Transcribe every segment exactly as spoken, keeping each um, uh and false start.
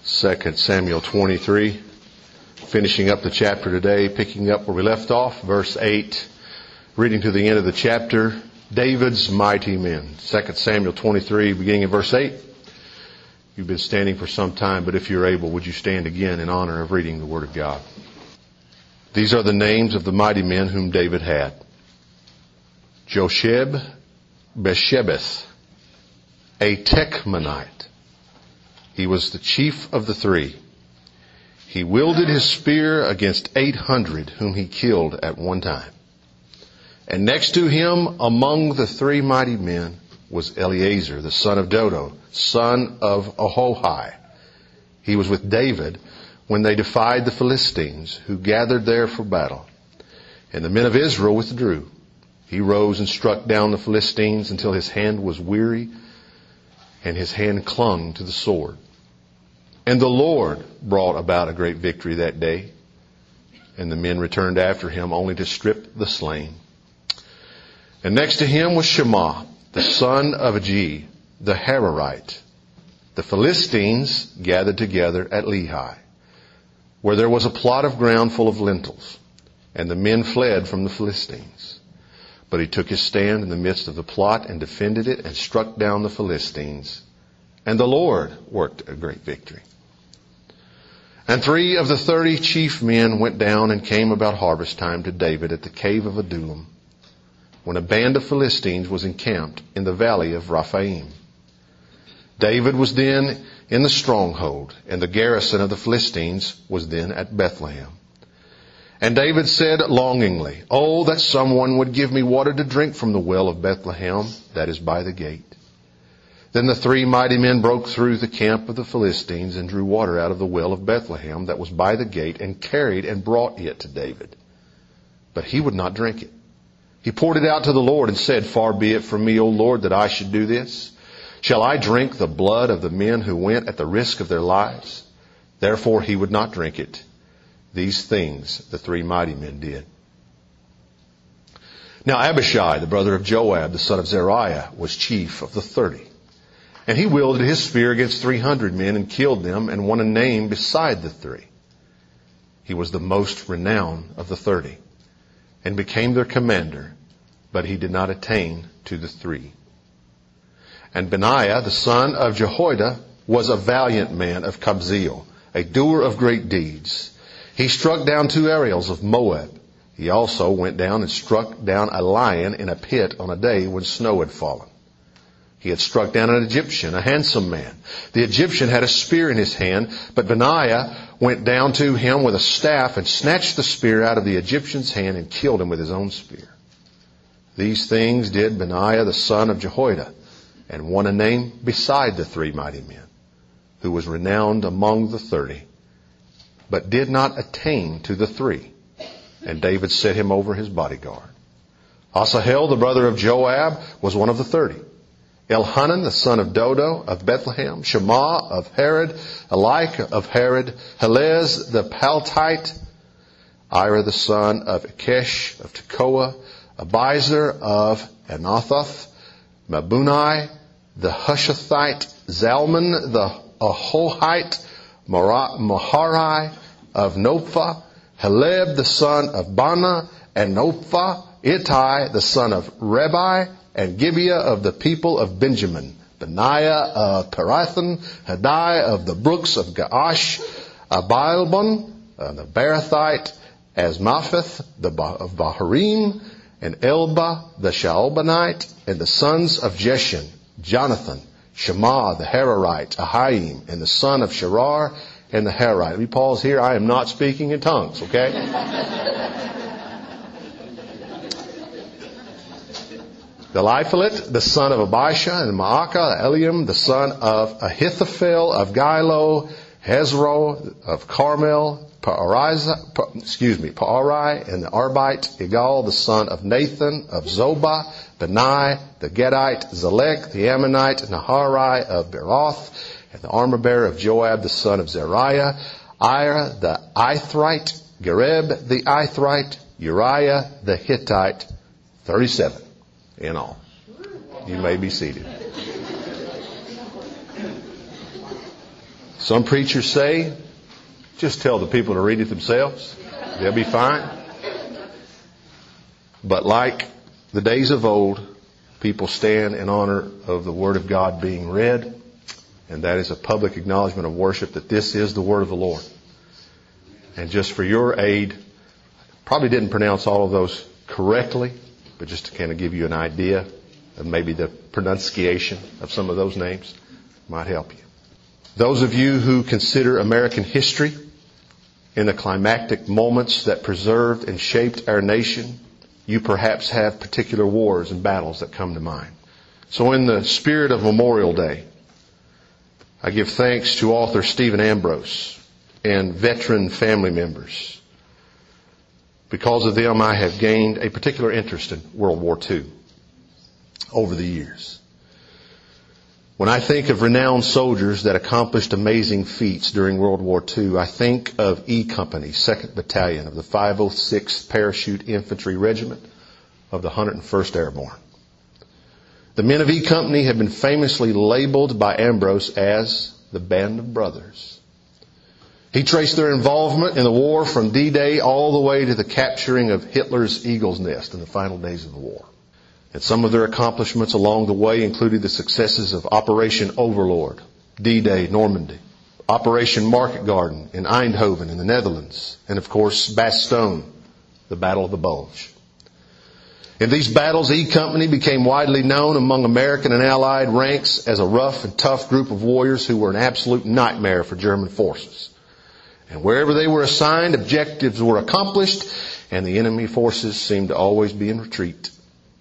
Second Samuel twenty-three, finishing up the chapter today, picking up where we left off, verse eight, reading to the end of the chapter, David's mighty men. Second Samuel twenty-three, beginning in verse eight. You've been standing for some time, but if you're able, would you stand again in honor of reading the Word of God? These are the names of the mighty men whom David had. Josheb Beshebeth, a Techmanite. He was the chief of the three. He wielded his spear against eight hundred whom he killed at one time. And next to him among the three mighty men was Eleazar, the son of Dodo, son of Ahohai. He was with David when they defied the Philistines, who gathered there for battle. And the men of Israel withdrew. He rose and struck down the Philistines until his hand was weary and his hand clung to the sword. And the Lord brought about a great victory that day. And the men returned after him only to strip the slain. And next to him was Shammah, the son of Agee, the Hararite. The Philistines gathered together at Lehi, where there was a plot of ground full of lentils. And the men fled from the Philistines. But he took his stand in the midst of the plot and defended it and struck down the Philistines. And the Lord worked a great victory. And three of the thirty chief men went down and came about harvest time to David at the cave of Adullam, when a band of Philistines was encamped in the valley of Rephaim. David was then in the stronghold, and the garrison of the Philistines was then at Bethlehem. And David said longingly, "Oh, that someone would give me water to drink from the well of Bethlehem, that is by the gate." Then the three mighty men broke through the camp of the Philistines and drew water out of the well of Bethlehem that was by the gate and carried and brought it to David. But he would not drink it. He poured it out to the Lord and said, "Far be it from me, O Lord, that I should do this. Shall I drink the blood of the men who went at the risk of their lives?" Therefore he would not drink it. These things the three mighty men did. Now Abishai, the brother of Joab, the son of Zeruiah, was chief of the thirty. And he wielded his spear against three hundred men and killed them and won a name beside the three. He was the most renowned of the thirty and became their commander, but he did not attain to the three. And Benaiah, the son of Jehoiada, was a valiant man of Kabzeel, a doer of great deeds. He struck down two Ariels of Moab. He also went down and struck down a lion in a pit on a day when snow had fallen. He had struck down an Egyptian, a handsome man. The Egyptian had a spear in his hand, but Benaiah went down to him with a staff and snatched the spear out of the Egyptian's hand and killed him with his own spear. These things did Benaiah the son of Jehoiada, and won a name beside the three mighty men, who was renowned among the thirty, but did not attain to the three. And David set him over his bodyguard. Asahel, the brother of Joab, was one of the thirty. Elhanan, the son of Dodo of Bethlehem, Shammah of Herod, Elike of Herod, Helez the Paltite, Ira the son of Ikesh of Tekoa, Abiezer of Anathoth, Mabunai the Hushathite, Zalman the Ahohite, Maharai of Nopha, Heleb the son of Bana and Nopha, Ittai the son of Rebai, and Gibeah of the people of Benjamin, Benaiah of Pirathon, Hadai of the brooks of Gaash, Abialbon, uh, the Barathite, Asmapheth the of Baharim, and Elba the Shaalbanite, and the sons of Jeshan, Jonathan, Shammah the Hararite, Ahiam, and the son of Sherar, and the Hararite. Let me pause here. I am not speaking in tongues, okay? The Eliphalet, the son of Abisha, and Maacah, Eliam, the son of Ahithophel, of Gilo, Hezro, of Carmel, Paariza, excuse me, Paarai, and the Arbite, Igal, the son of Nathan, of Zobah, Benai, the Gedite, Zelek, the Ammonite, Naharai of Beroth, and the armor bearer of Joab, the son of Zeruiah, Ira, the Ithrite, Gareb, the Ithrite, Uriah, the Hittite, thirty-seven. In all. You may be seated. Some preachers say, just tell the people to read it themselves. They'll be fine. But like the days of old, people stand in honor of the Word of God being read, and that is a public acknowledgement of worship that this is the Word of the Lord. And just for your aid, probably didn't pronounce all of those correctly, but just to kind of give you an idea of maybe the pronunciation of some of those names might help you. Those of you who consider American history in the climactic moments that preserved and shaped our nation, you perhaps have particular wars and battles that come to mind. So in the spirit of Memorial Day, I give thanks to author Stephen Ambrose and veteran family members. Because of them, I have gained a particular interest in World War Two over the years. When I think of renowned soldiers that accomplished amazing feats during World War Two, I think of E Company, second Battalion of the five oh sixth Parachute Infantry Regiment of the one hundred first Airborne. The men of E Company have been famously labeled by Ambrose as the Band of Brothers. He traced their involvement in the war from D-Day all the way to the capturing of Hitler's Eagle's Nest in the final days of the war. And some of their accomplishments along the way included the successes of Operation Overlord, D-Day, Normandy, Operation Market Garden in Eindhoven in the Netherlands, and of course Bastogne, the Battle of the Bulge. In these battles, E Company became widely known among American and Allied ranks as a rough and tough group of warriors who were an absolute nightmare for German forces. And wherever they were assigned, objectives were accomplished, and the enemy forces seemed to always be in retreat.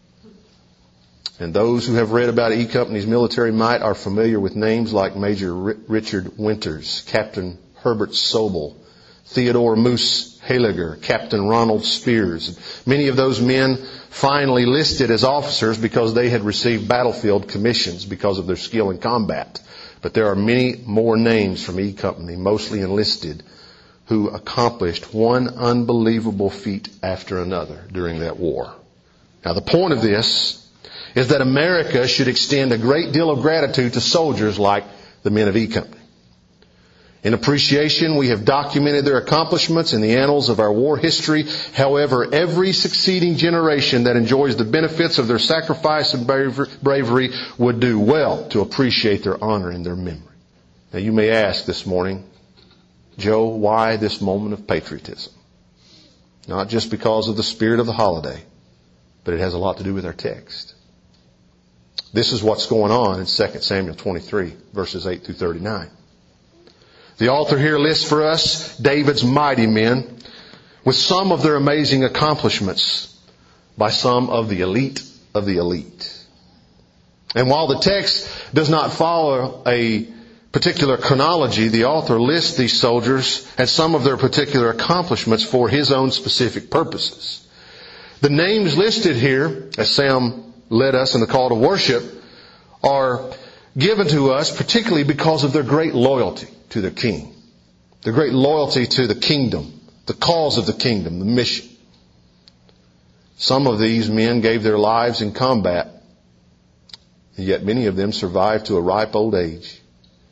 And those who have read about E Company's military might are familiar with names like Major Richard Winters, Captain Herbert Sobel, Theodore Moose Haliger, Captain Ronald Spears. Many of those men finally listed as officers because they had received battlefield commissions because of their skill in combat. But there are many more names from E Company, mostly enlisted, who accomplished one unbelievable feat after another during that war. Now, the point of this is that America should extend a great deal of gratitude to soldiers like the men of E Company. In appreciation, we have documented their accomplishments in the annals of our war history. However, every succeeding generation that enjoys the benefits of their sacrifice and bravery would do well to appreciate their honor and their memory. Now, you may ask this morning, Joe, why this moment of patriotism? Not just because of the spirit of the holiday, but it has a lot to do with our text. This is what's going on in Second Samuel twenty-three, verses eight through thirty-nine. The author here lists for us David's mighty men with some of their amazing accomplishments by some of the elite of the elite. And while the text does not follow a particular chronology, the author lists these soldiers and some of their particular accomplishments for his own specific purposes. The names listed here, as Sam led us in the call to worship, are given to us particularly because of their great loyalty to their king, their great loyalty to the kingdom, the cause of the kingdom, the mission. Some of these men gave their lives in combat, and yet many of them survived to a ripe old age.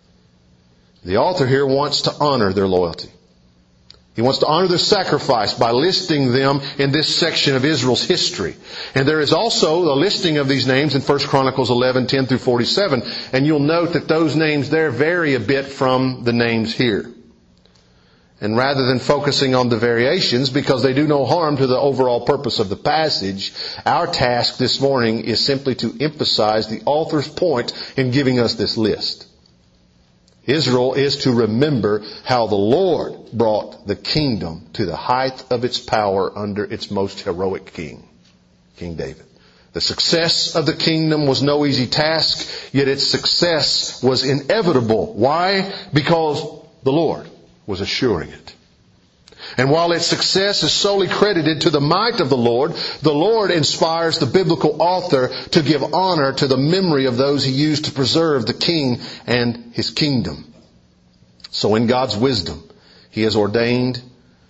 The author here wants to honor their loyalty. He wants to honor their sacrifice by listing them in this section of Israel's history. And there is also a listing of these names in First Chronicles eleven, ten through forty-seven. And you'll note that those names there vary a bit from the names here. And rather than focusing on the variations, because they do no harm to the overall purpose of the passage, our task this morning is simply to emphasize the author's point in giving us this list. Israel is to remember how the Lord brought the kingdom to the height of its power under its most heroic king, King David. The success of the kingdom was no easy task, yet its success was inevitable. Why? Because the Lord was assuring it. And while its success is solely credited to the might of the Lord, the Lord inspires the biblical author to give honor to the memory of those he used to preserve the king and his kingdom. So in God's wisdom, he has ordained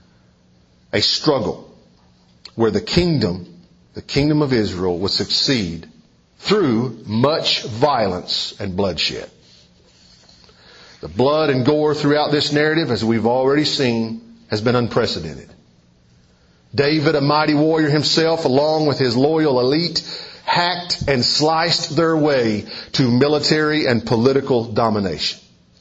a struggle where the kingdom, the kingdom of Israel, would succeed through much violence and bloodshed. The blood and gore throughout this narrative, as we've already seen, has been unprecedented. David, a mighty warrior himself, along with his loyal elite, hacked and sliced their way to military and political domination.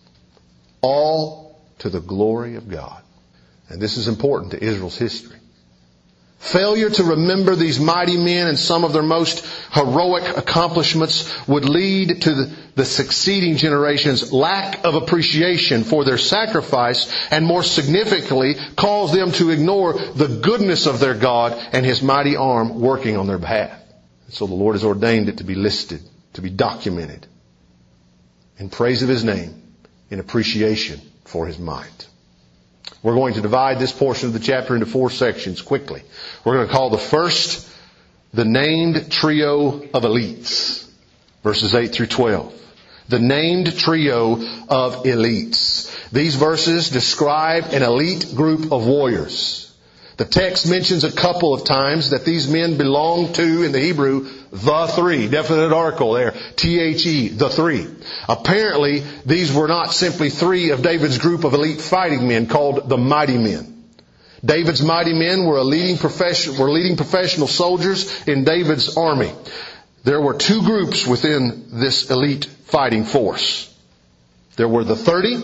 All to the glory of God. And this is important to Israel's history. Failure to remember these mighty men and some of their most heroic accomplishments would lead to the, the succeeding generations' lack of appreciation for their sacrifice, and more significantly, cause them to ignore the goodness of their God and His mighty arm working on their behalf. So the Lord has ordained it to be listed, to be documented in praise of His name, in appreciation for His might. We're going to divide this portion of the chapter into four sections quickly. We're going to call the first the named trio of elites, verses eight through twelve. The named trio of elites. These verses describe an elite group of warriors. The text mentions a couple of times that these men belong to, in the Hebrew, the three. Definite article there. T H E, the three. Apparently, these were not simply three of David's group of elite fighting men called the mighty men. David's mighty men were a leading profession, were leading professional soldiers in David's army. There were two groups within this elite fighting force. There were the thirty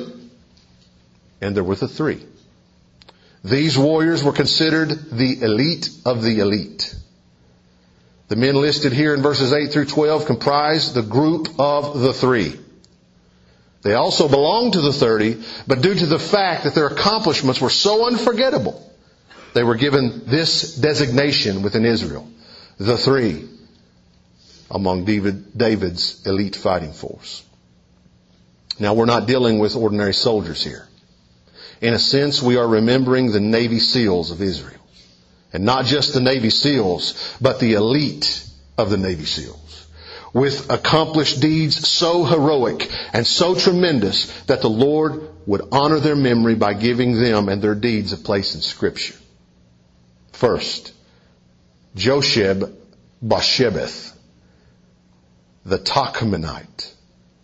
and there were the three. These warriors were considered the elite of the elite. The men listed here in verses eight through twelve comprise the group of the three. They also belonged to the thirty, but due to the fact that their accomplishments were so unforgettable, they were given this designation within Israel, the three, among David, David's elite fighting force. Now, we're not dealing with ordinary soldiers here. In a sense, we are remembering the Navy SEALs of Israel. And not just the Navy SEALs, but the elite of the Navy SEALs. With accomplished deeds so heroic and so tremendous that the Lord would honor their memory by giving them and their deeds a place in Scripture. First, Josheb Basshebeth, the Tahkemonite.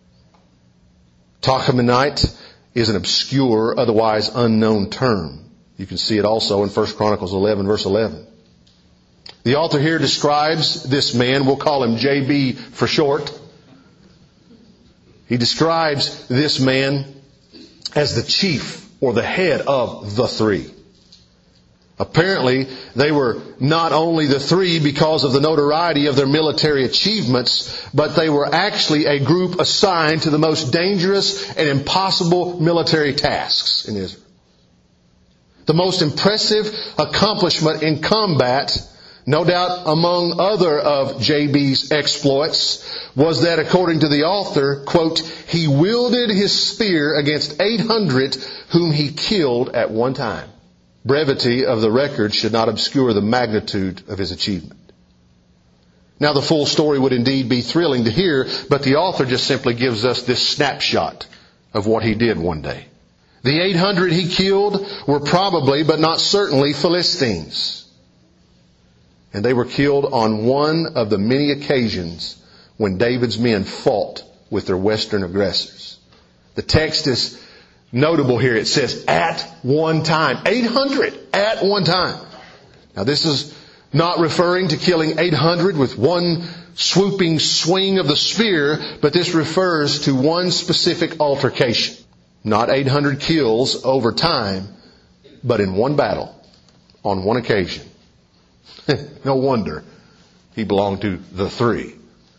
Tahkemonite is an obscure, otherwise unknown term. You can see it also in First Chronicles eleven, verse eleven. The author here describes this man, we'll call him J B for short. He describes this man as the chief or the head of the three. Apparently, they were not only the three because of the notoriety of their military achievements, but they were actually a group assigned to the most dangerous and impossible military tasks in Israel. The most impressive accomplishment in combat, no doubt among other of J B's exploits, was that according to the author, quote, he wielded his spear against eight hundred whom he killed at one time. Brevity of the record should not obscure the magnitude of his achievement. Now, the full story would indeed be thrilling to hear, but the author just simply gives us this snapshot of what he did one day. The eight hundred he killed were probably, but not certainly, Philistines. And they were killed on one of the many occasions when David's men fought with their western aggressors. The text is notable here. It says, at one time. eight hundred at one time. Now, this is not referring to killing eight hundred with one swooping swing of the spear, but this refers to one specific altercation. Not eight hundred kills over time, but in one battle, on one occasion. No wonder he belonged to the three.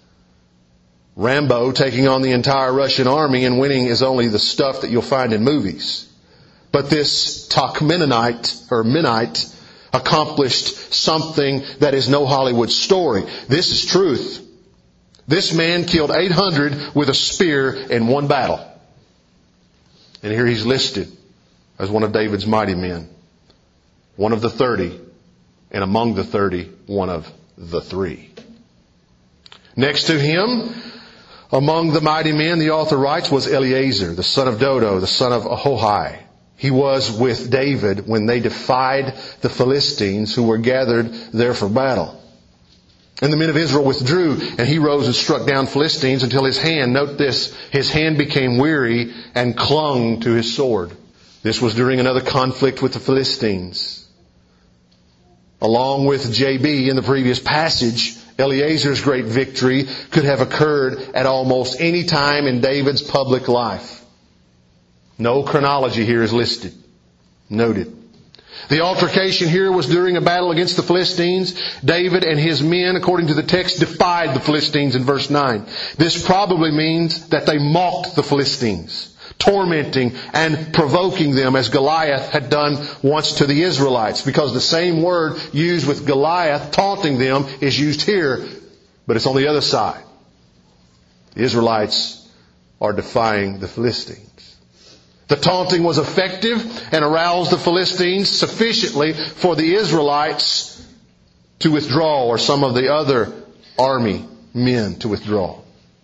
Rambo taking on the entire Russian army and winning is only the stuff that you'll find in movies. But this Tahkemonite or Menite accomplished something that is no Hollywood story. This is truth. This man killed eight hundred with a spear in one battle. And here he's listed as one of David's mighty men. One of the thirty. And among the thirty, one of the three. Next to him, among the mighty men, the author writes, was Eleazar, the son of Dodo, the son of Ahohai. He was with David when they defied the Philistines who were gathered there for battle. And the men of Israel withdrew, and he rose and struck down Philistines until his hand, note this, his hand became weary and clung to his sword. This was during another conflict with the Philistines. Along with J B in the previous passage, Eleazar's great victory could have occurred at almost any time in David's public life. No chronology here is listed. Noted. The altercation here was during a battle against the Philistines. David and his men, according to the text, defied the Philistines in verse nine. This probably means that they mocked the Philistines, tormenting and provoking them as Goliath had done once to the Israelites, because the same word used with Goliath, taunting them, is used here, but it's on the other side. The Israelites are defying the Philistines. The taunting was effective and aroused the Philistines sufficiently for the Israelites to withdraw, or some of the other army men to withdraw.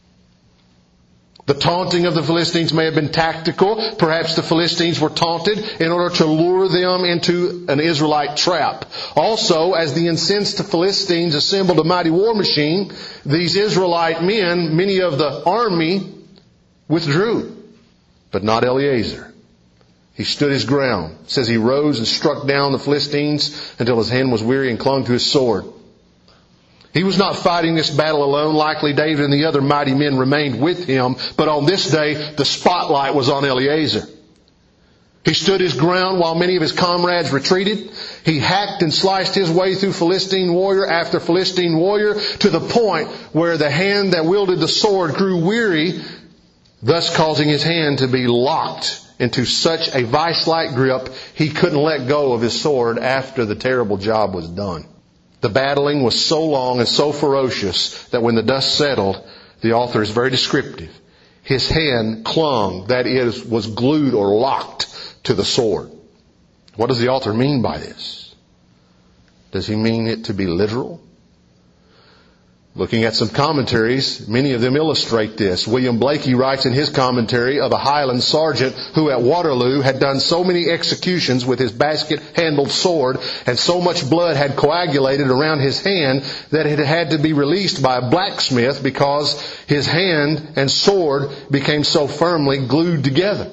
The taunting of the Philistines may have been tactical. Perhaps the Philistines were taunted in order to lure them into an Israelite trap. Also, as the incensed Philistines assembled a mighty war machine, these Israelite men, many of the army, withdrew. But not Eleazar. He stood his ground. It says he rose and struck down the Philistines until his hand was weary and clung to his sword. He was not fighting this battle alone. Likely David and the other mighty men remained with him. But on this day, the spotlight was on Eleazar. He stood his ground while many of his comrades retreated. He hacked and sliced his way through Philistine warrior after Philistine warrior to the point where the hand that wielded the sword grew weary, thus causing his hand to be locked into such a vice-like grip he couldn't let go of his sword after the terrible job was done. The battling was so long and so ferocious that when the dust settled, the author is very descriptive. His hand clung, that is, was glued or locked to the sword. What does the author mean by this? Does he mean it to be literal? Looking at some commentaries, many of them illustrate this. William Blakey writes in his commentary of a Highland sergeant who at Waterloo had done so many executions with his basket-handled sword, and so much blood had coagulated around his hand that it had to be released by a blacksmith because his hand and sword became so firmly glued together.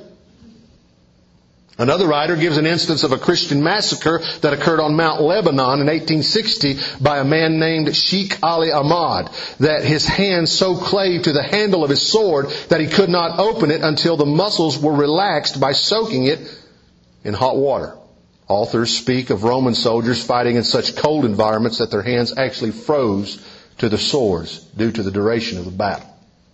Another writer gives an instance of a Christian massacre that occurred on Mount Lebanon in eighteen sixty by a man named Sheikh Ali Ahmad, that his hand so clave to the handle of his sword that he could not open it until the muscles were relaxed by soaking it in hot water. Authors speak of Roman soldiers fighting in such cold environments that their hands actually froze to the swords due to the duration of the battle.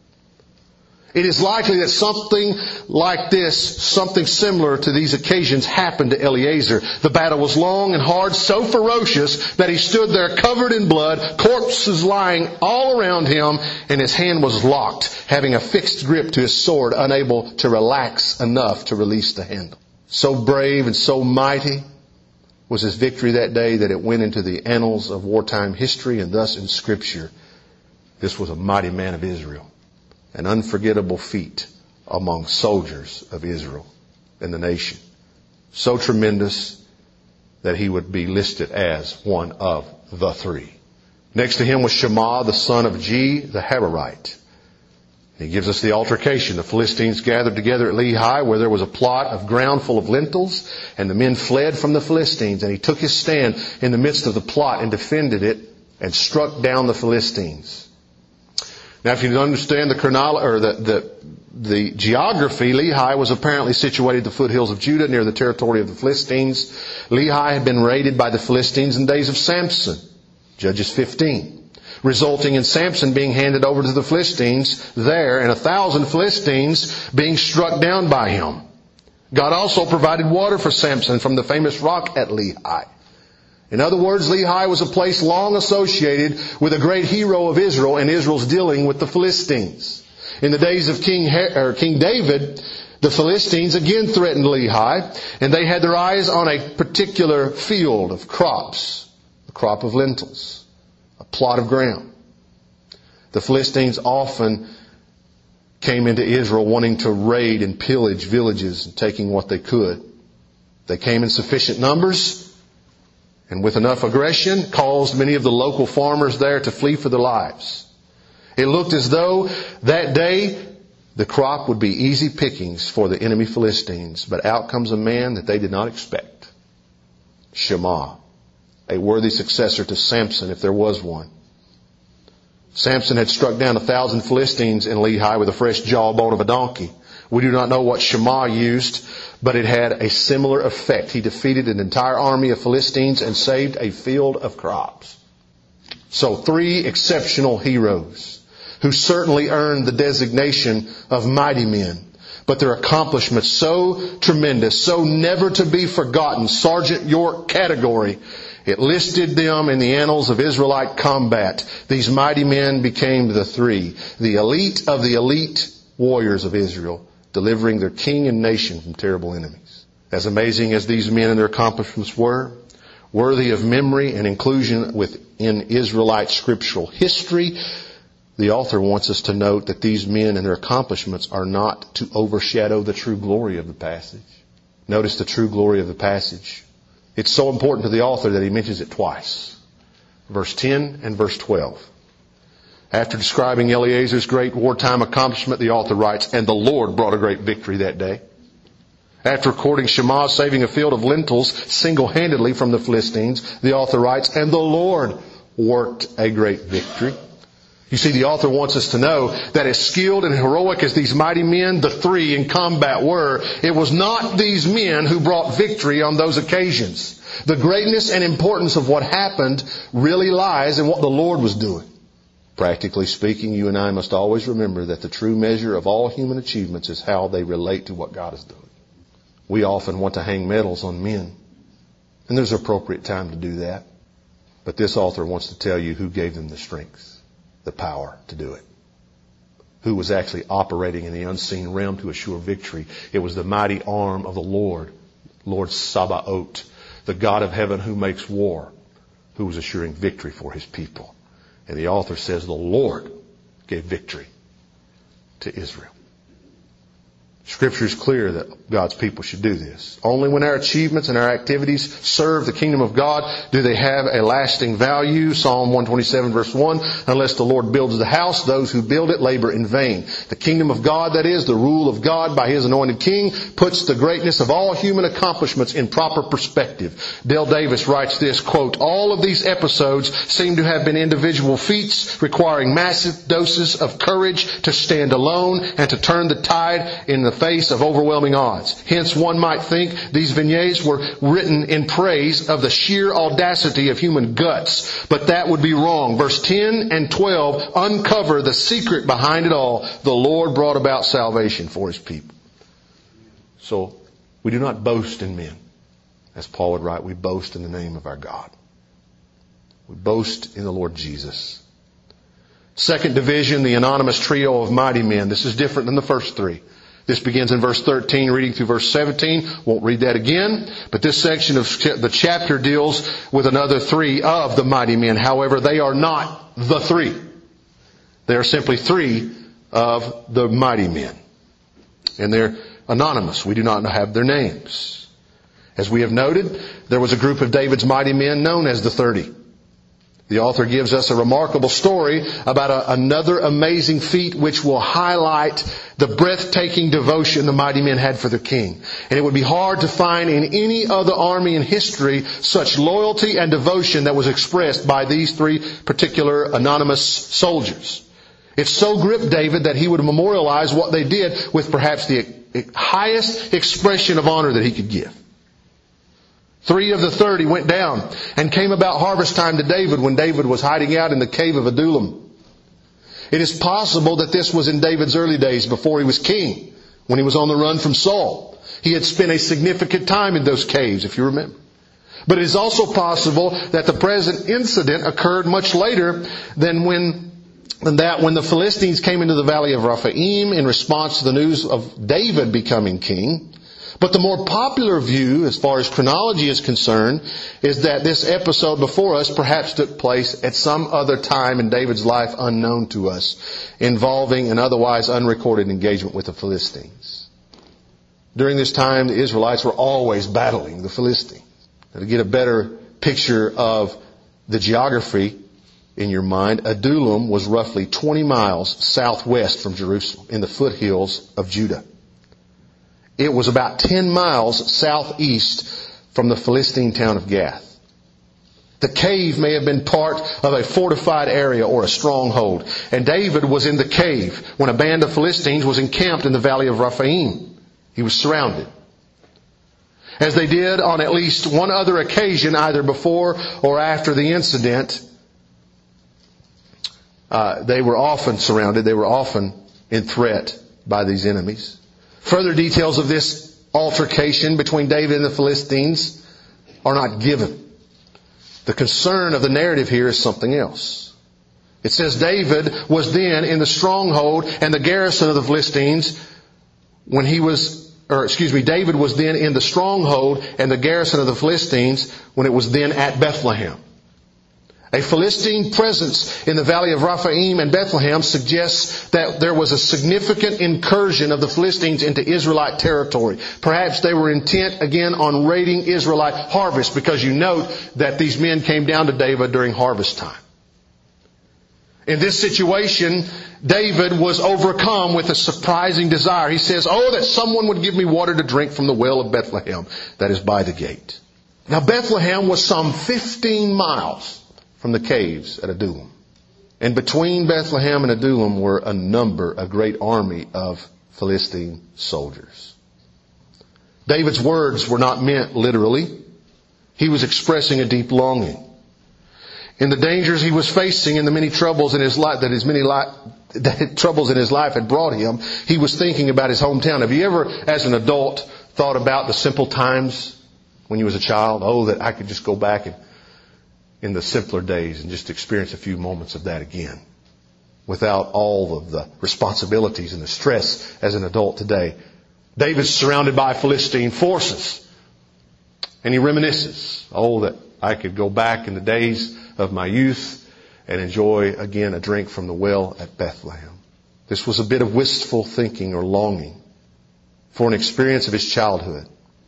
It is likely that something like this, something similar to these occasions, happened to Eleazar. The battle was long and hard, so ferocious that he stood there covered in blood, corpses lying all around him, and his hand was locked, having a fixed grip to his sword, unable to relax enough to release the handle. So brave and so mighty was his victory that day that it went into the annals of wartime history, and thus in Scripture. This was a mighty man of Israel. An unforgettable feat among soldiers of Israel and the nation. So tremendous that he would be listed as one of the three. Next to him was Shammah, the son of G, the Haberite. He gives us the altercation. The Philistines gathered together at Lehi, where there was a plot of ground full of lentils, and the men fled from the Philistines. And he took his stand in the midst of the plot and defended it and struck down the Philistines. Now, if you understand the chronolo- or the, the the geography, Lehi was apparently situated at the foothills of Judah, near the territory of the Philistines. Lehi had been raided by the Philistines in the days of Samson, Judges fifteen, resulting in Samson being handed over to the Philistines there, and a thousand Philistines being struck down by him. God also provided water for Samson from the famous rock at Lehi. In other words, Lehi was a place long associated with a great hero of Israel and Israel's dealing with the Philistines. In the days of King, or King David, the Philistines again threatened Lehi, and they had their eyes on a particular field of crops, a crop of lentils, a plot of ground. The Philistines often came into Israel wanting to raid and pillage villages and taking what they could. They came in sufficient numbers, and with enough aggression caused many of the local farmers there to flee for their lives. It looked as though that day the crop would be easy pickings for the enemy Philistines, but out comes a man that they did not expect. Shammah, a worthy successor to Samson if there was one. Samson had struck down a thousand Philistines in Lehi with a fresh jawbone of a donkey. We do not know what Shammah used, but it had a similar effect. He defeated an entire army of Philistines and saved a field of crops. So three exceptional heroes who certainly earned the designation of mighty men, but their accomplishments so tremendous, so never to be forgotten, Sergeant York category. It listed them in the annals of Israelite combat. These mighty men became the three, the elite of the elite warriors of Israel, delivering their king and nation from terrible enemies. As amazing as these men and their accomplishments were, worthy of memory and inclusion within Israelite scriptural history, the author wants us to note that these men and their accomplishments are not to overshadow the true glory of the passage. Notice the true glory of the passage. It's so important to the author that he mentions it twice. Verse ten and verse twelve. After describing Eleazar's great wartime accomplishment, the author writes, and the Lord brought a great victory that day. After recording Shammah saving a field of lentils single-handedly from the Philistines, the author writes, and the Lord worked a great victory. You see, the author wants us to know that as skilled and heroic as these mighty men, the three in combat were, it was not these men who brought victory on those occasions. The greatness and importance of what happened really lies in what the Lord was doing. Practically speaking, you and I must always remember that the true measure of all human achievements is how they relate to what God is doing. We often want to hang medals on men, and there's an appropriate time to do that. But this author wants to tell you who gave them the strength, the power to do it. Who was actually operating in the unseen realm to assure victory. It was the mighty arm of the Lord, Lord Sabaoth, the God of heaven who makes war, who was assuring victory for his people. And the author says the Lord gave victory to Israel. Scripture is clear that God's people should do this. Only when our achievements and our activities serve the kingdom of God do they have a lasting value. Psalm one twenty-seven verse one, unless the Lord builds the house, those who build it labor in vain. The kingdom of God, that is, the rule of God by His anointed king, puts the greatness of all human accomplishments in proper perspective. Dale Davis writes this, quote, all of these episodes seem to have been individual feats requiring massive doses of courage to stand alone and to turn the tide in the face of overwhelming odds. Hence, one might think these vignettes were written in praise of the sheer audacity of human guts. But that would be wrong. Verse ten and twelve uncover the secret behind it all. The Lord brought about salvation for His people. So, we do not boast in men. As Paul would write, we boast in the name of our God. We boast in the Lord Jesus. Second division, the anonymous trio of mighty men. This is different than the first three. This begins in verse thirteen, reading through verse seventeen. Won't read that again. But this section of the chapter deals with another three of the mighty men. However, they are not the three. They are simply three of the mighty men. And they're anonymous. We do not have their names. As we have noted, there was a group of David's mighty men known as the thirty. The author gives us a remarkable story about a, another amazing feat which will highlight the breathtaking devotion the mighty men had for their king. And it would be hard to find in any other army in history such loyalty and devotion that was expressed by these three particular anonymous soldiers. It so gripped David that he would memorialize what they did with perhaps the highest expression of honor that he could give. Three of the thirty went down and came about harvest time to David when David was hiding out in the cave of Adullam. It is possible that this was in David's early days before he was king, when he was on the run from Saul. He had spent a significant time in those caves, if you remember. But it is also possible that the present incident occurred much later than when than that when the Philistines came into the valley of Rephaim in response to the news of David becoming king. But the more popular view, as far as chronology is concerned, is that this episode before us perhaps took place at some other time in David's life unknown to us, involving an otherwise unrecorded engagement with the Philistines. During this time, the Israelites were always battling the Philistines. Now, to get a better picture of the geography in your mind, Adullam was roughly twenty miles southwest from Jerusalem in the foothills of Judah. It was about ten miles southeast from the Philistine town of Gath. The cave may have been part of a fortified area or a stronghold. And David was in the cave when a band of Philistines was encamped in the valley of Rephaim. He was surrounded. As they did on at least one other occasion, either before or after the incident, uh, they were often surrounded. They were often in threat by these enemies. Further details of this altercation between David and the Philistines are not given. The concern of the narrative here is something else. It says David was then in the stronghold and the garrison of the Philistines when he was, or excuse me, David was then in the stronghold and the garrison of the Philistines when it was then at Bethlehem. A Philistine presence in the valley of Rephaim and Bethlehem suggests that there was a significant incursion of the Philistines into Israelite territory. Perhaps they were intent again on raiding Israelite harvest, because you note that these men came down to David during harvest time. In this situation, David was overcome with a surprising desire. He says, "Oh, that someone would give me water to drink from the well of Bethlehem that is by the gate." Now, Bethlehem was some fifteen miles from the caves at Adullam. And between Bethlehem and Adullam were a number, a great army of Philistine soldiers. David's words were not meant literally. He was expressing a deep longing. In the dangers he was facing and the many troubles in his life that his many life, that troubles in his life had brought him, he was thinking about his hometown. Have you ever, as an adult, thought about the simple times when you was a child? Oh, that I could just go back and in the simpler days and just experience a few moments of that again, without all of the responsibilities and the stress as an adult today. David's surrounded by Philistine forces, and he reminisces, oh, that I could go back in the days of my youth and enjoy again a drink from the well at Bethlehem. This was a bit of wistful thinking or longing for an experience of his childhood.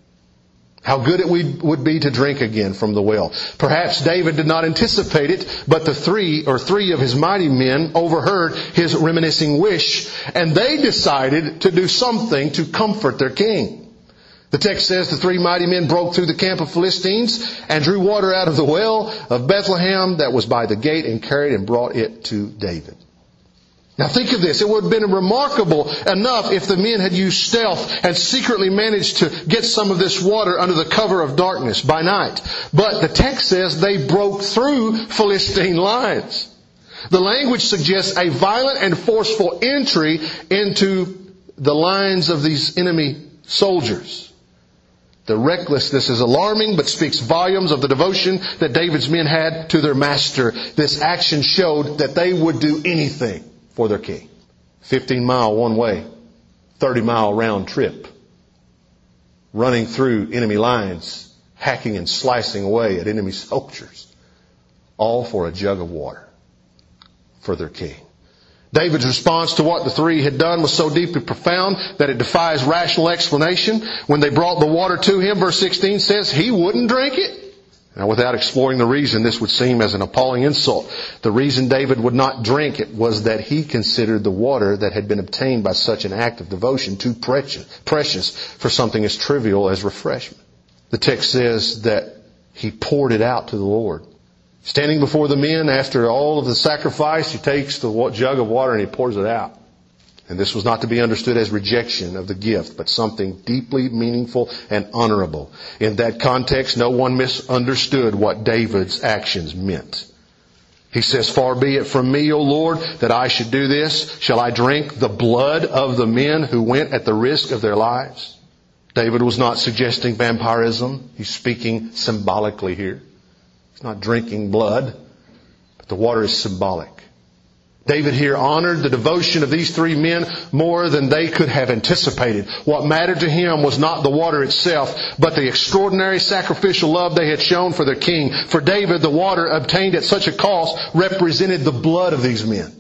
How good it would be to drink again from the well. Perhaps David did not anticipate it, but the three or three of his mighty men overheard his reminiscing wish, and they decided to do something to comfort their king. The text says the three mighty men broke through the camp of Philistines and drew water out of the well of Bethlehem that was by the gate and carried and brought it to David. Now think of this. It would have been remarkable enough if the men had used stealth and secretly managed to get some of this water under the cover of darkness by night. But the text says they broke through Philistine lines. The language suggests a violent and forceful entry into the lines of these enemy soldiers. The recklessness is alarming, but speaks volumes of the devotion that David's men had to their master. This action showed that they would do anything for their king. fifteen mile one way, thirty mile round trip. Running through enemy lines, hacking and slicing away at enemy soldiers. All for a jug of water for their king. David's response to what the three had done was so deeply profound that it defies rational explanation. When they brought the water to him, verse sixteen says he wouldn't drink it. Now, without exploring the reason, this would seem as an appalling insult. The reason David would not drink it was that he considered the water that had been obtained by such an act of devotion too precious, precious for something as trivial as refreshment. The text says that he poured it out to the Lord. Standing before the men after all of the sacrifice, he takes the jug of water and he pours it out. And this was not to be understood as rejection of the gift, but something deeply meaningful and honorable. In that context, no one misunderstood what David's actions meant. He says, "Far be it from me, O Lord, that I should do this. Shall I drink the blood of the men who went at the risk of their lives?" David was not suggesting vampirism. He's speaking symbolically here. He's not drinking blood, but the water is symbolic. David here honored the devotion of these three men more than they could have anticipated. What mattered to him was not the water itself, but the extraordinary sacrificial love they had shown for their king. For David, the water obtained at such a cost represented the blood of these men.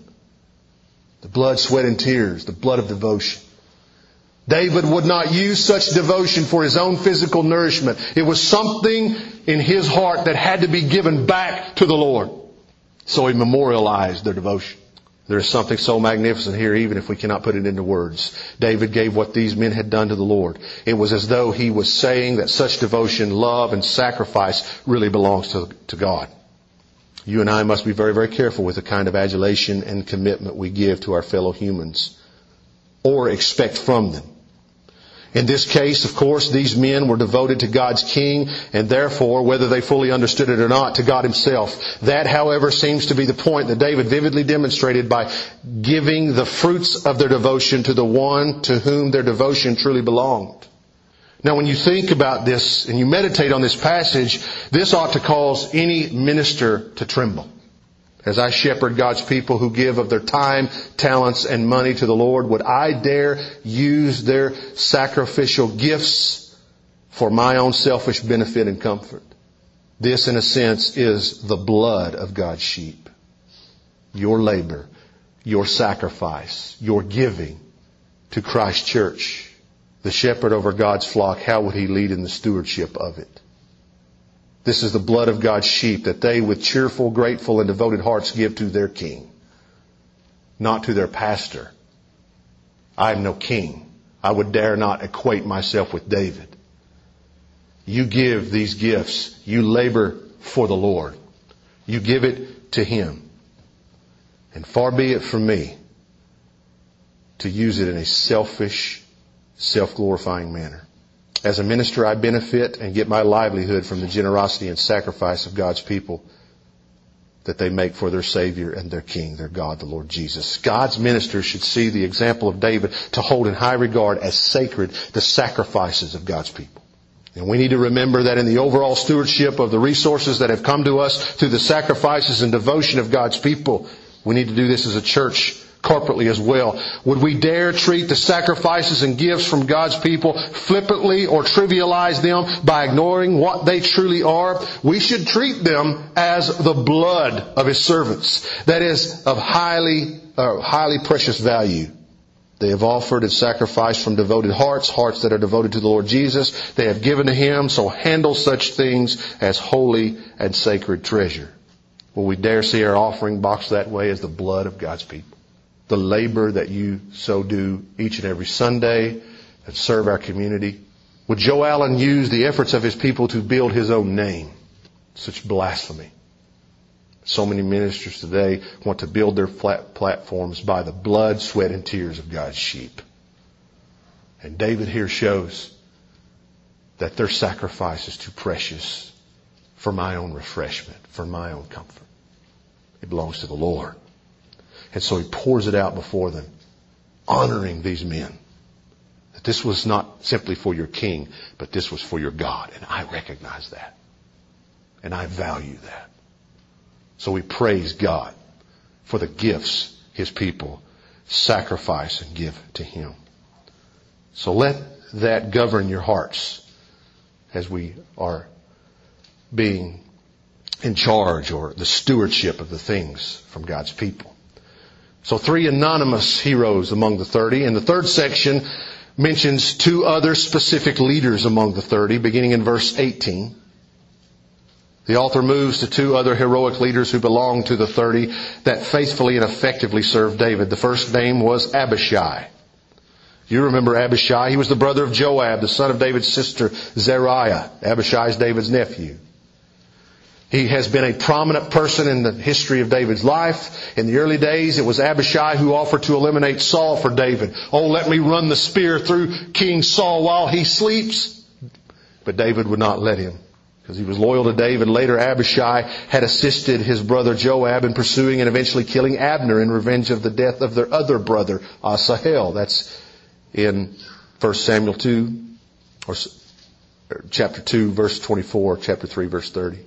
The blood, sweat, and tears, the blood of devotion. David would not use such devotion for his own physical nourishment. It was something in his heart that had to be given back to the Lord. So he memorialized their devotion. There is something so magnificent here, even if we cannot put it into words. David gave what these men had done to the Lord. It was as though he was saying that such devotion, love, and sacrifice really belongs to, to God. You and I must be very, very careful with the kind of adulation and commitment we give to our fellow humans or expect from them. In this case, of course, these men were devoted to God's King and therefore, whether they fully understood it or not, to God Himself. That, however, seems to be the point that David vividly demonstrated by giving the fruits of their devotion to the one to whom their devotion truly belonged. Now, when you think about this and you meditate on this passage, this ought to cause any minister to tremble. As I shepherd God's people who give of their time, talents, and money to the Lord, would I dare use their sacrificial gifts for my own selfish benefit and comfort? This, in a sense, is the blood of God's sheep. Your labor, your sacrifice, your giving to Christ's church. The shepherd over God's flock, how would he lead in the stewardship of it? This is the blood of God's sheep that they with cheerful, grateful, and devoted hearts give to their king, not to their pastor. I am no king. I would dare not equate myself with David. You give these gifts. You labor for the Lord. You give it to Him. And far be it from me to use it in a selfish, self-glorifying manner. As a minister, I benefit and get my livelihood from the generosity and sacrifice of God's people that they make for their Savior and their King, their God, the Lord Jesus. God's ministers should see the example of David to hold in high regard as sacred the sacrifices of God's people. And we need to remember that in the overall stewardship of the resources that have come to us through the sacrifices and devotion of God's people, we need to do this as a church corporately as well. Would we dare treat the sacrifices and gifts from God's people flippantly or trivialize them by ignoring what they truly are? We should treat them as the blood of His servants. That is of highly, uh, highly precious value. They have offered and sacrificed from devoted hearts, hearts that are devoted to the Lord Jesus. They have given to Him, so handle such things as holy and sacred treasure. Will we dare see our offering box that way as the blood of God's people? The labor that you so do each and every Sunday and serve our community. Would Joe Allen use the efforts of his people to build his own name? Such blasphemy. So many ministers today want to build their flat platforms by the blood, sweat, and tears of God's sheep. And David here shows that their sacrifice is too precious for my own refreshment, for my own comfort. It belongs to the Lord. And so he pours it out before them, honoring these men. That this was not simply for your king, but this was for your God. And I recognize that. And I value that. So we praise God for the gifts His people sacrifice and give to Him. So let that govern your hearts as we are being in charge or the stewardship of the things from God's people. So three anonymous heroes among the thirty. And the third section mentions two other specific leaders among the thirty, beginning in verse eighteen. The author moves to two other heroic leaders who belong to the thirty that faithfully and effectively served David. The first name was Abishai. You remember Abishai. He was the brother of Joab, the son of David's sister Zeruiah. Abishai is David's nephew. He has been a prominent person in the history of David's life. In the early days, it was Abishai who offered to eliminate Saul for David. Oh, let me run the spear through King Saul while he sleeps. But David would not let him because he was loyal to David. Later, Abishai had assisted his brother Joab in pursuing and eventually killing Abner in revenge of the death of their other brother, Asahel. That's in First Samuel two, or chapter two, verse twenty-four, chapter three, verse thirty.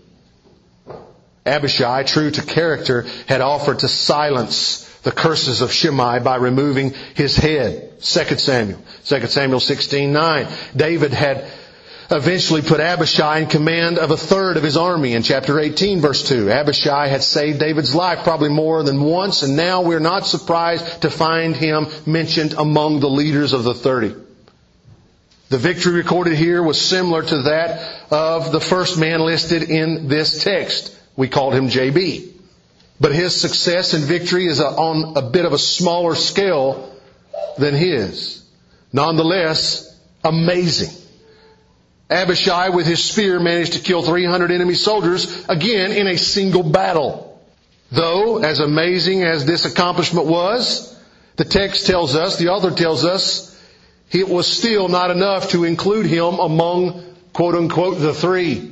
Abishai, true to character, had offered to silence the curses of Shimei by removing his head. Second Samuel. Second Samuel sixteen nine. David had eventually put Abishai in command of a third of his army in chapter eighteen, verse two. Abishai had saved David's life probably more than once, and now we're not surprised to find him mentioned among the leaders of the thirty. The victory recorded here was similar to that of the first man listed in this text. We called him J B. But his success and victory is on a bit of a smaller scale than his. Nonetheless, amazing. Abishai with his spear managed to kill three hundred enemy soldiers, again in a single battle. Though, as amazing as this accomplishment was, the text tells us, the author tells us, it was still not enough to include him among, quote unquote, the three.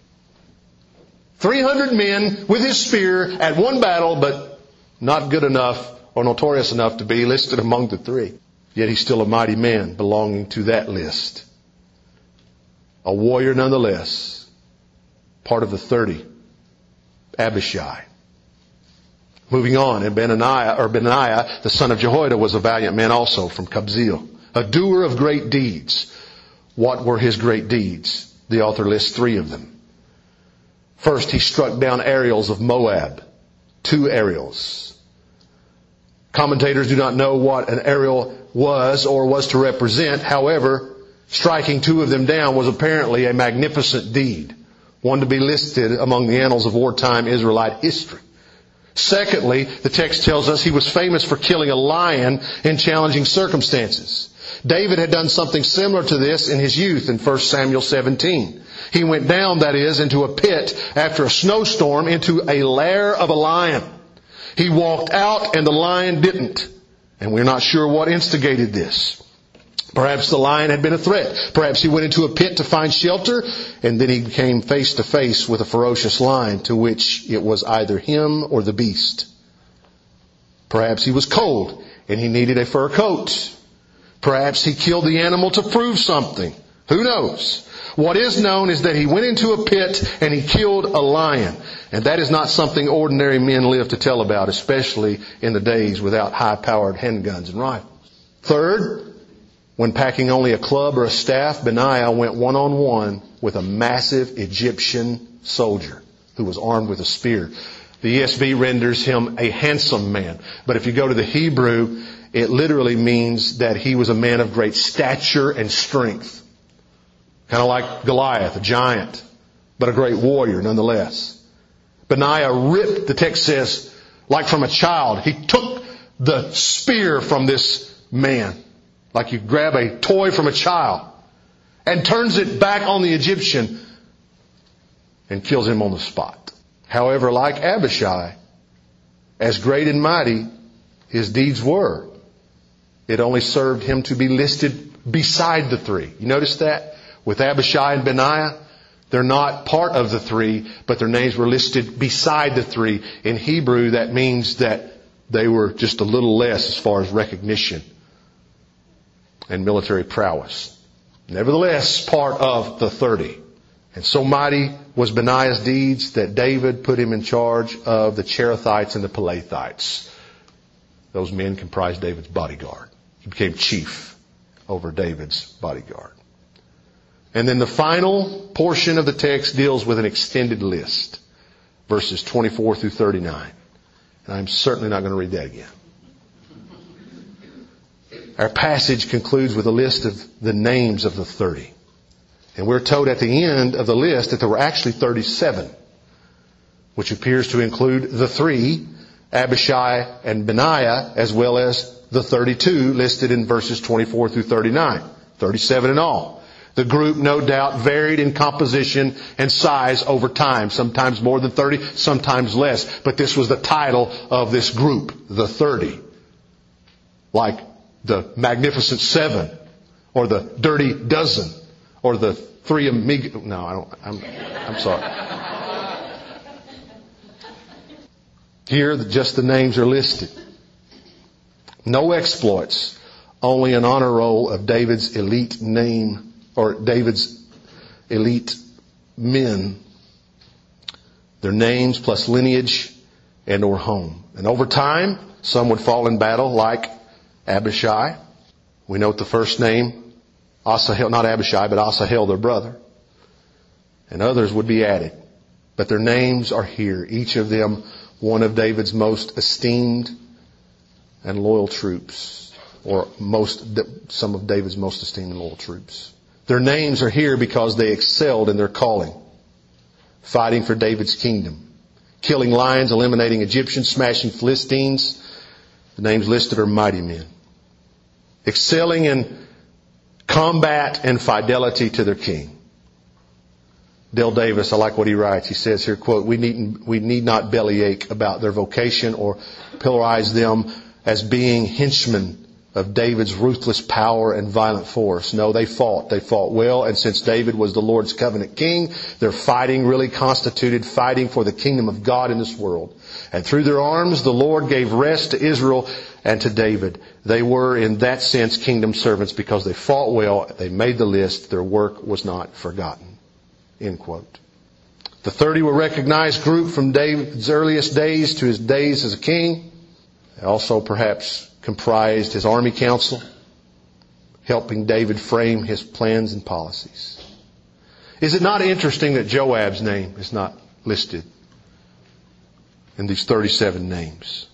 three hundred men with his spear at one battle, but not good enough or notorious enough to be listed among the three. Yet he's still a mighty man belonging to that list. A warrior nonetheless. Part of the thirty. Abishai. Moving on, and Benaniah, or Benaiah, the son of Jehoiada, was a valiant man also from Kabzeel. A doer of great deeds. What were his great deeds? The author lists three of them. First, he struck down Ariels of Moab. Two Ariels. Commentators do not know what an Ariel was or was to represent. However, striking two of them down was apparently a magnificent deed. One to be listed among the annals of wartime Israelite history. Secondly, the text tells us he was famous for killing a lion in challenging circumstances. David had done something similar to this in his youth in First Samuel seventeen. He went down, that is, into a pit after a snowstorm into a lair of a lion. He walked out and the lion didn't. And we're not sure what instigated this. Perhaps the lion had been a threat. Perhaps he went into a pit to find shelter, and then he came face to face with a ferocious lion to which it was either him or the beast. Perhaps he was cold and he needed a fur coat. Perhaps he killed the animal to prove something. Who knows? What is known is that he went into a pit and he killed a lion. And that is not something ordinary men live to tell about, especially in the days without high-powered handguns and rifles. Third, when packing only a club or a staff, Benaiah went one-on-one with a massive Egyptian soldier who was armed with a spear. The E S V renders him a handsome man. But if you go to the Hebrew, it literally means that he was a man of great stature and strength. Kind of like Goliath, a giant, but a great warrior nonetheless. Benaiah ripped, the text says, like from a child. He took the spear from this man, like you grab a toy from a child, and turns it back on the Egyptian and kills him on the spot. However, like Abishai, as great and mighty his deeds were, it only served him to be listed beside the three. You notice that? With Abishai and Benaiah, they're not part of the three, but their names were listed beside the three. In Hebrew, that means that they were just a little less as far as recognition and military prowess. Nevertheless, part of the thirty. And so mighty was Benaiah's deeds that David put him in charge of the Cherethites and the Pelethites. Those men comprised David's bodyguard. He became chief over David's bodyguard. And then the final portion of the text deals with an extended list. Verses twenty-four through thirty-nine. And I'm certainly not going to read that again. Our passage concludes with a list of the names of the thirty. And we're told at the end of the list that there were actually thirty-seven, which appears to include the three, Abishai and Benaiah, as well as the thirty-two listed in verses twenty-four through thirty-nine. thirty-seven in all. The group, no doubt, varied in composition and size over time. Sometimes more than thirty, sometimes less. But this was the title of this group, the thirty. Like the Magnificent Seven, or the Dirty Dozen, or the Three Amigos. No, I don't. I'm, I'm sorry. Here, just the names are listed. No exploits, only an honor roll of David's elite name, or David's elite men, their names plus lineage and or home. And over time, some would fall in battle like Abishai. We note the first name, Asahel, not Abishai, but Asahel, their brother. And others would be added. But their names are here. Each of them one of David's most esteemed and loyal troops. Or most, some of David's most esteemed and loyal troops. Their names are here because they excelled in their calling. Fighting for David's kingdom. Killing lions, eliminating Egyptians, smashing Philistines. The names listed are mighty men. Excelling in combat and fidelity to their king. Dale Davis, I like what he writes. He says here, quote, we need, we need not bellyache about their vocation or pillorize them as being henchmen of David's ruthless power and violent force. No, they fought. They fought well. And since David was the Lord's covenant king, their fighting really constituted fighting for the kingdom of God in this world. And through their arms, the Lord gave rest to Israel and to David. They were, in that sense, kingdom servants because they fought well. They made the list. Their work was not forgotten. End quote. The thirty were a recognized group from David's earliest days to his days as a king. They also perhaps comprised his army council, helping David frame his plans and policies. Is it not interesting that Joab's name is not listed in these thirty-seven names?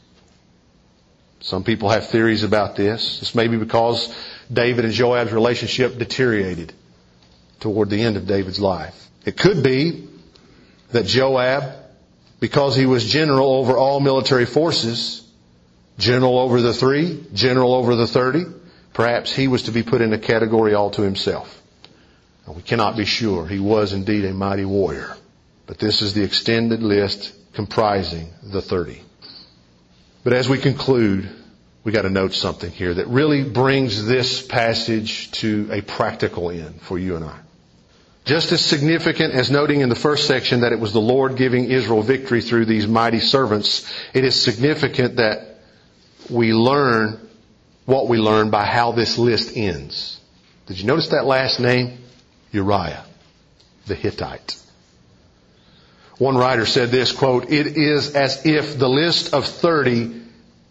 Some people have theories about this. This may be because David and Joab's relationship deteriorated toward the end of David's life. It could be that Joab, because he was general over all military forces, general over the three, general over the thirty, perhaps he was to be put in a category all to himself. Now, we cannot be sure. He was indeed a mighty warrior. But this is the extended list comprising the thirty. But as we conclude, we got to note something here that really brings this passage to a practical end for you and I. Just as significant as noting in the first section that it was the Lord giving Israel victory through these mighty servants, it is significant that we learn what we learn by how this list ends. Did you notice that last name? Uriah, the Hittite. One writer said this, quote, it is as if the list of thirty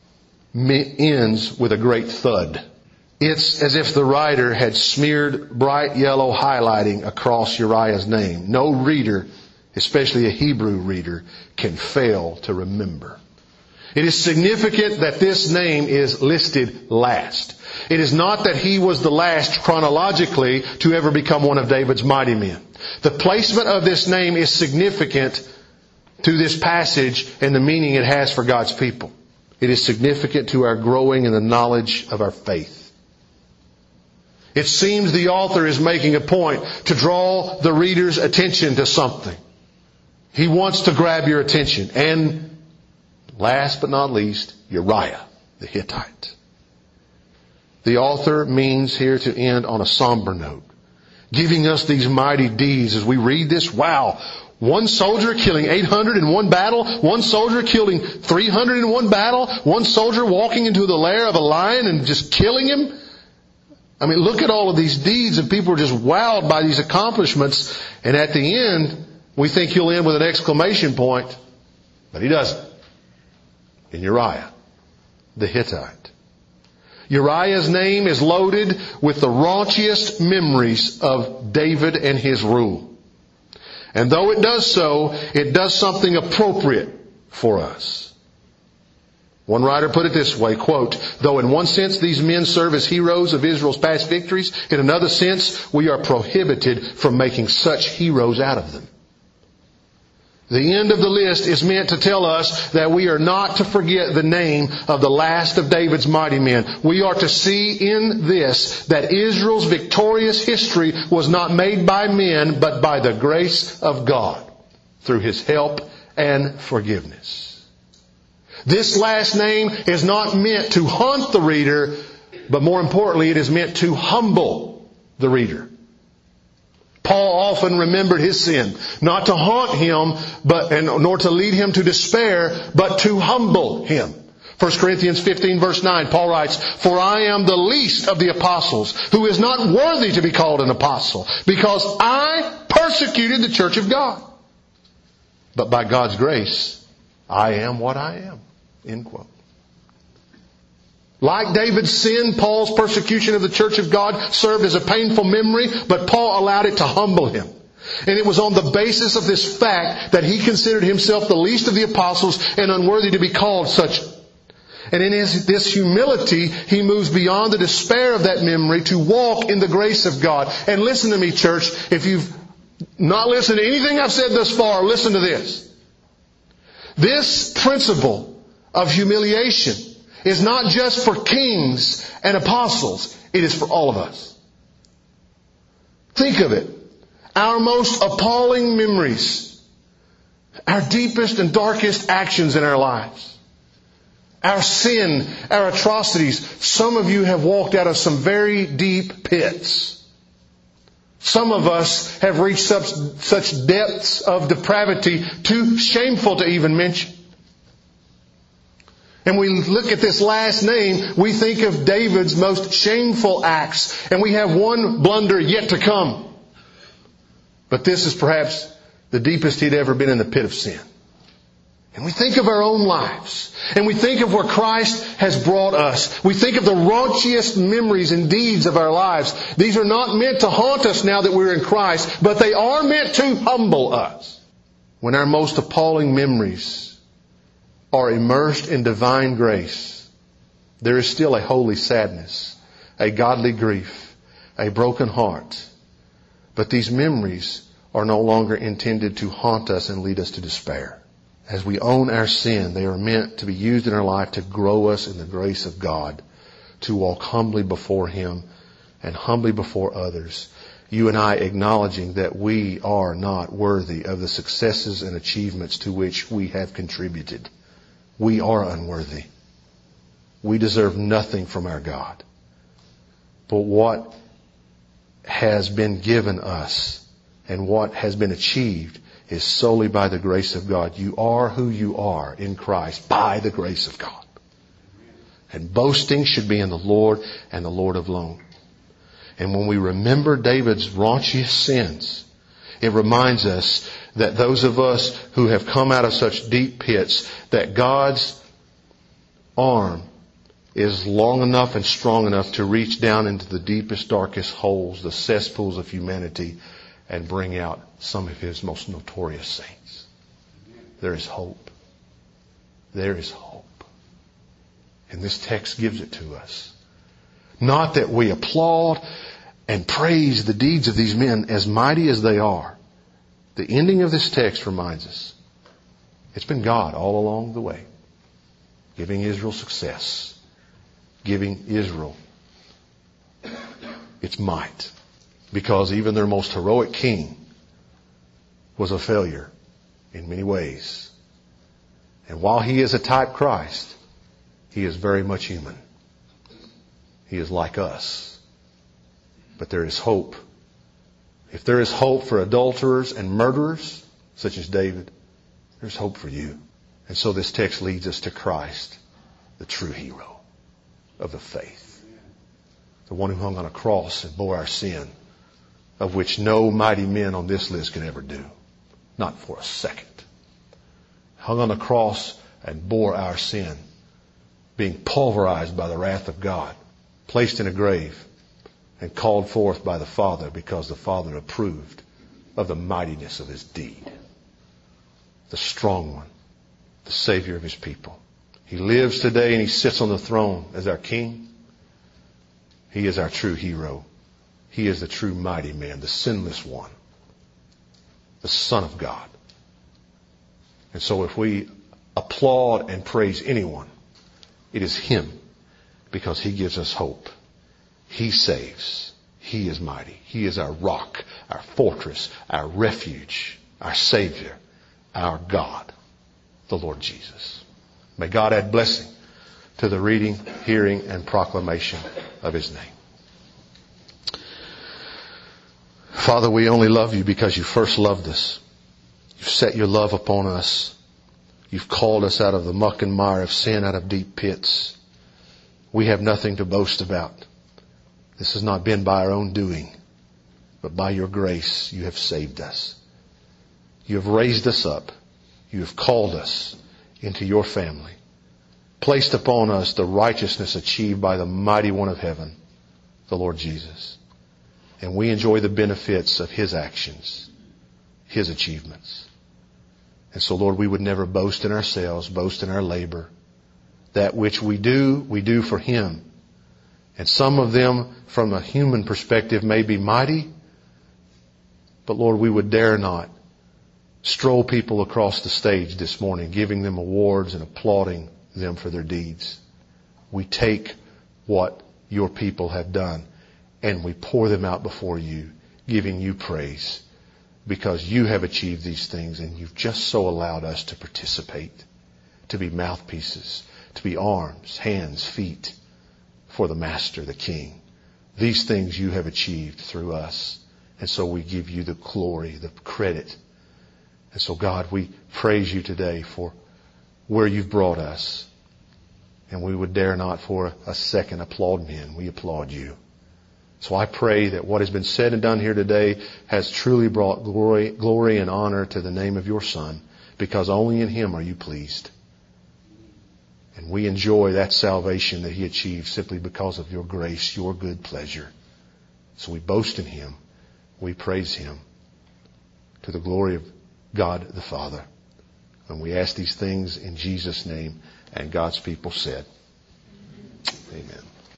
ends with a great thud. It's as if the writer had smeared bright yellow highlighting across Uriah's name. No reader, especially a Hebrew reader, can fail to remember. It is significant that this name is listed last. It is not that he was the last chronologically to ever become one of David's mighty men. The placement of this name is significant to this passage and the meaning it has for God's people. It is significant to our growing in the knowledge of our faith. It seems the author is making a point to draw the reader's attention to something. He wants to grab your attention. And last but not least, Uriah, the Hittite. The author means here to end on a somber note, giving us these mighty deeds as we read this. Wow! One soldier killing eight hundred in one battle. One soldier killing three hundred in one battle. One soldier walking into the lair of a lion and just killing him. I mean, look at all of these deeds and people are just wowed by these accomplishments. And at the end, we think he'll end with an exclamation point. But he doesn't. In Uriah, the Hittite. Uriah's name is loaded with the raunchiest memories of David and his rule. And though it does so, it does something appropriate for us. One writer put it this way, quote, though in one sense these men serve as heroes of Israel's past victories, in another sense we are prohibited from making such heroes out of them. The end of the list is meant to tell us that we are not to forget the name of the last of David's mighty men. We are to see in this that Israel's victorious history was not made by men, but by the grace of God through His help and forgiveness. This last name is not meant to haunt the reader, but more importantly, it is meant to humble the reader. Paul often remembered his sin, not to haunt him, but and nor to lead him to despair, but to humble him. First Corinthians fifteen verse nine, Paul writes, for I am the least of the apostles, who is not worthy to be called an apostle, because I persecuted the church of God. But by God's grace, I am what I am. End quote. Like David's sin, Paul's persecution of the church of God served as a painful memory, but Paul allowed it to humble him. And it was on the basis of this fact that he considered himself the least of the apostles and unworthy to be called such. And in his, this humility, he moves beyond the despair of that memory to walk in the grace of God. And listen to me, church. If you've not listened to anything I've said thus far, listen to this. This principle of humiliation is not just for kings and apostles. It is for all of us. Think of it. Our most appalling memories, our deepest and darkest actions in our lives, our sin, our atrocities. Some of you have walked out of some very deep pits. Some of us have reached such, such depths of depravity too shameful to even mention. And we look at this last name, we think of David's most shameful acts, and we have one blunder yet to come. But this is perhaps the deepest he'd ever been in the pit of sin. And we think of our own lives. And we think of where Christ has brought us. We think of the raunchiest memories and deeds of our lives. These are not meant to haunt us now that we're in Christ, but they are meant to humble us. When our most appalling memories are immersed in divine grace, there is still a holy sadness, a godly grief, a broken heart. But these memories are no longer intended to haunt us and lead us to despair. As we own our sin, they are meant to be used in our life to grow us in the grace of God, to walk humbly before Him and humbly before others. You and I acknowledging that we are not worthy of the successes and achievements to which we have contributed. We are unworthy. We deserve nothing from our God. But what has been given us and what has been achieved is solely by the grace of God. You are who you are in Christ by the grace of God. And boasting should be in the Lord and the Lord alone. And when we remember David's raunchiest sins, it reminds us that those of us who have come out of such deep pits, that God's arm is long enough and strong enough to reach down into the deepest, darkest holes, the cesspools of humanity, and bring out some of His most notorious saints. There is hope. There is hope. And this text gives it to us. Not that we applaud and praise the deeds of these men as mighty as they are. The ending of this text reminds us it's been God all along the way, giving Israel success, giving Israel its might. Because even their most heroic king was a failure in many ways. And while he is a type Christ, he is very much human. He is like us. But there is hope. If there is hope for adulterers and murderers, such as David, there's hope for you. And so this text leads us to Christ, the true hero of the faith. The one who hung on a cross and bore our sin, of which no mighty men on this list could ever do. Not for a second. Hung on the cross and bore our sin, being pulverized by the wrath of God, placed in a grave, and called forth by the Father because the Father approved of the mightiness of His deed. The strong one, the Savior of His people. He lives today and He sits on the throne as our King. He is our true hero. He is the true mighty man, the sinless one, the Son of God. And so if we applaud and praise anyone, it is Him, because He gives us hope. He saves. He is mighty. He is our rock, our fortress, our refuge, our Savior, our God, the Lord Jesus. May God add blessing to the reading, hearing, and proclamation of His name. Father, we only love You because You first loved us. You've set Your love upon us. You've called us out of the muck and mire of sin, out of deep pits. We have nothing to boast about. This has not been by our own doing, but by Your grace You have saved us. You have raised us up. You have called us into Your family. Placed upon us the righteousness achieved by the mighty one of heaven, the Lord Jesus. And we enjoy the benefits of His actions, His achievements. And so, Lord, we would never boast in ourselves, boast in our labor, that which we do, we do for Him. And some of them, from a human perspective, may be mighty, but Lord, we would dare not stroll people across the stage this morning, giving them awards and applauding them for their deeds. We take what your people have done and we pour them out before you, giving you praise because you have achieved these things and you've just so allowed us to participate, to be mouthpieces, to be arms, hands, feet for the Master, the King. These things you have achieved through us. And so we give you the glory, the credit. And so God, we praise you today for where you've brought us. And we would dare not for a second applaud men. We applaud you. So I pray that what has been said and done here today has truly brought glory, glory and honor to the name of your Son, because only in Him are you pleased. And we enjoy that salvation that He achieved simply because of your grace, your good pleasure. So we boast in Him. We praise Him to the glory of God the Father. And we ask these things in Jesus' name. And God's people said, Amen.